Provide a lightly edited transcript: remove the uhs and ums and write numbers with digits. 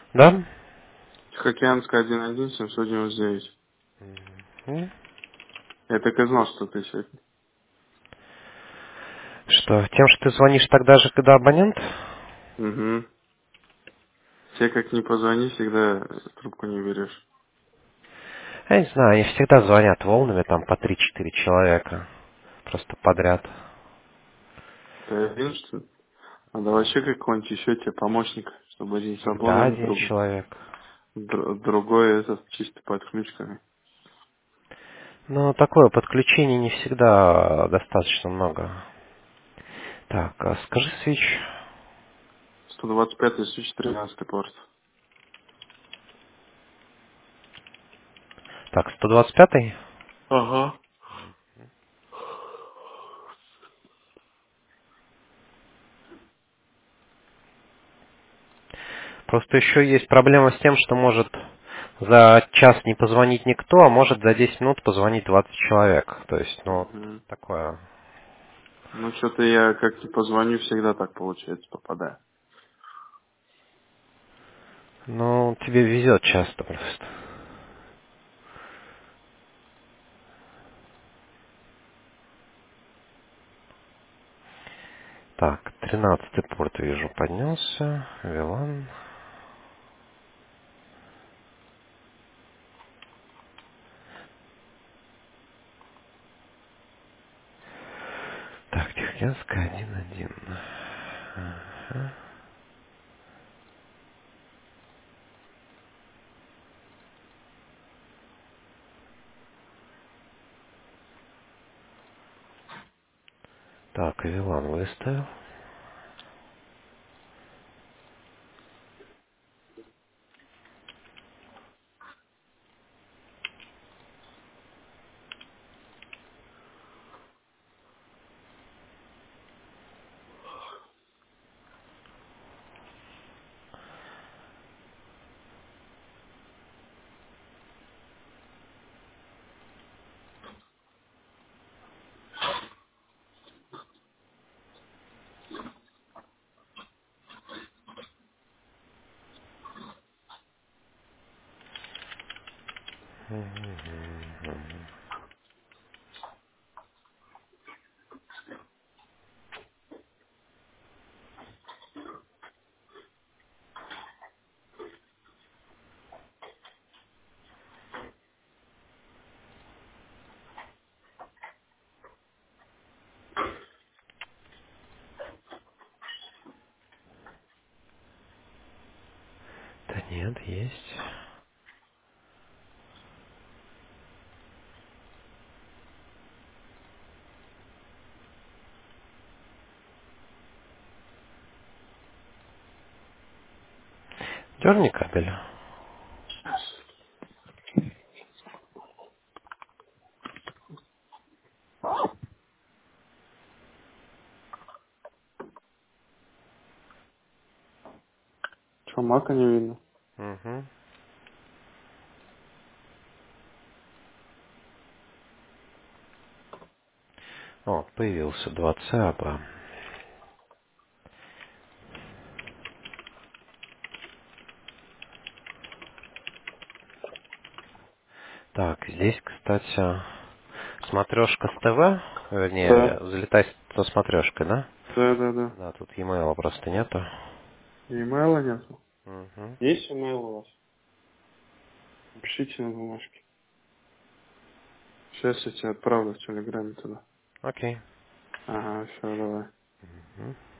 Да? Тихоокеанская 1-1, 799. М. Я так и знал, что ты сегодня. Что, тем, что ты звонишь тогда же, когда абонент? Угу. Тебе как ни позвони, всегда трубку не берешь. Я не знаю, они всегда звонят волнами, там по 3-4 человека. Просто подряд. Ты один, что ли? Надо вообще какого-нибудь еще тебе помощника, чтобы один с Всегда абоном, один человек. другой этот чисто под ключками. Но такое подключение не всегда достаточно много. Так, а скажи свич. 125 свич 13 порт. Так, 125-й? Ага. Просто еще есть проблема с тем, что может за час не позвонить никто, а может за 10 минут позвонить 20 человек. То есть, ну, Угу. такое. Ну, что-то я как-то позвоню, всегда так получается, попадаю. Ну, тебе везет часто просто. Так, 13-й порт вижу поднялся. Вилан. Так, Тихоокеанская 1-1. Ага. Так, Вилан выставил. Да нет, есть. Дерни кабель. Че, мака не видно? Угу. О, появился 2 ЦАБа. Так, здесь, кстати, смотрешка с ТВ, вернее, Да. залетай со смотрешкой, да? Да. Да, тут e-mail просто нету. Имейла нету? Угу. Есть имейл у вас? Пишите на бумажке. Сейчас я тебе отправлю в Телеграме туда. Окей. Ага, все, давай. Мгм.